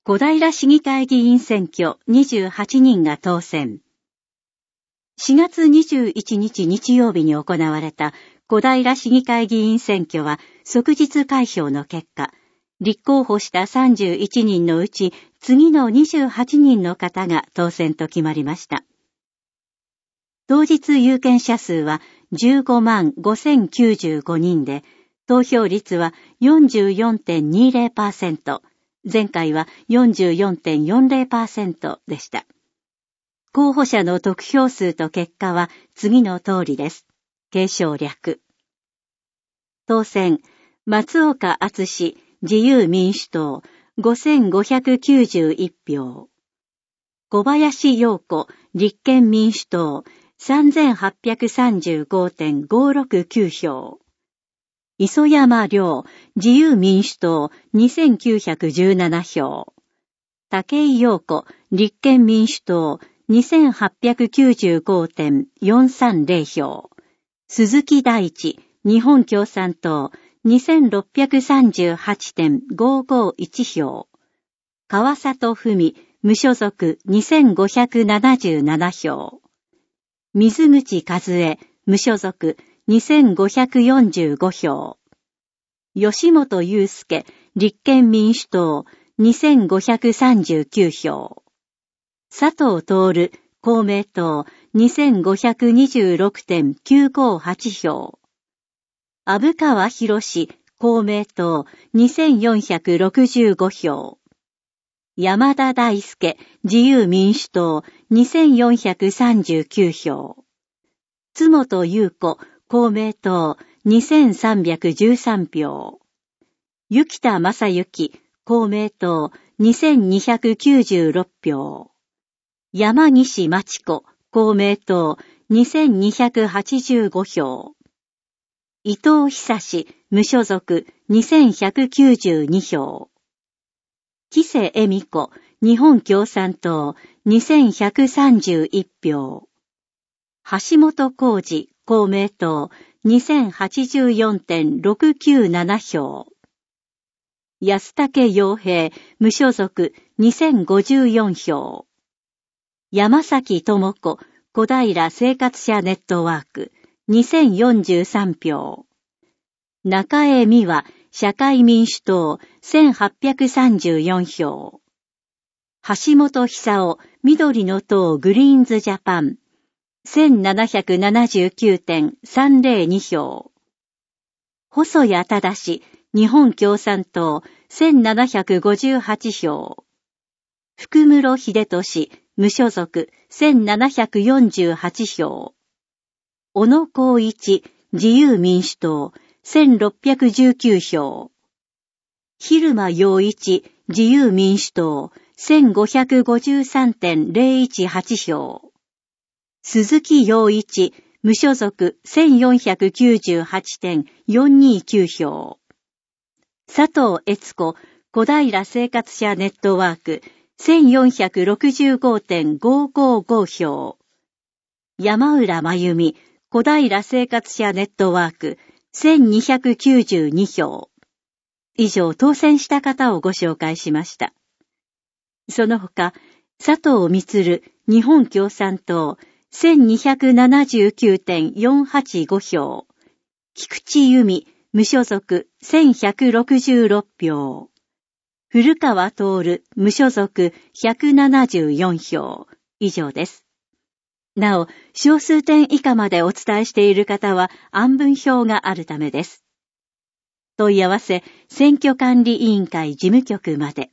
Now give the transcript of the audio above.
小平市議会議員選挙28人が当選。4月21日日曜日に行われた小平市議会議員選挙は即日開票の結果、立候補した31人のうち次の28人の方が当選と決まりました。当日有権者数は15万5095人で、投票率は 44.20%、前回は 44.40% でした。候補者の得票数と結果は次の通りです。継承略。当選、松岡敦自由民主党5591票。小林陽子立憲民主党3835.569票。磯山亮自由民主党2917票。武井陽子立憲民主党2895.430票。鈴木大地日本共産党2638.551票。川里文無所属2577票。水口和恵無所属2545票。吉本祐介立憲民主党2539票。佐藤徹公明党2526.958票。虻川博公明党2465票。山田大輔自由民主党2439票。津本優子公明党2313票。雪田正幸公明党2296票。山岸真知子公明党2285票。伊藤久志無所属2192票。木瀬恵美子日本共産党2131票。橋本浩二公明党2084.697票。安武洋平無所属2054票。山崎智子小平生活者ネットワーク2043票。中江美和社会民主党1834票。橋本久夫緑の党グリーンズジャパン1779.302票。細谷忠日本共産党1758票。福室秀俊無所属1748票。小野光一自由民主党1619票。蛭間洋一自由民主党1553.018票。鈴木洋一無所属1498.429票。佐藤悦子小平生活者ネットワーク1465.555票。山浦真由美小平生活者ネットワーク1292票。以上当選した方をご紹介しました。その他、佐藤満日本共産党1279.485票。菊池由美無所属1166票。古川徹無所属174票。以上です。なお、小数点以下までお伝えしている方は案分表があるためです。問い合わせ、選挙管理委員会事務局まで。